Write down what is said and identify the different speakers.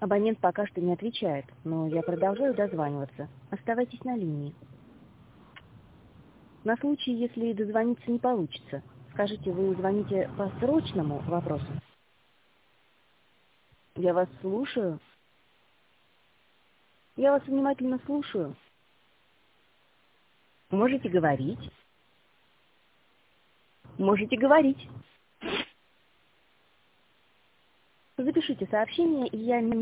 Speaker 1: Абонент пока что не отвечает, но я продолжаю дозваниваться. Оставайтесь на линии. На случай, если дозвониться не получится, скажите, вы звоните по срочному вопросу? Я вас слушаю. Я вас внимательно слушаю. Можете говорить. Можете говорить. Запишите сообщение, и я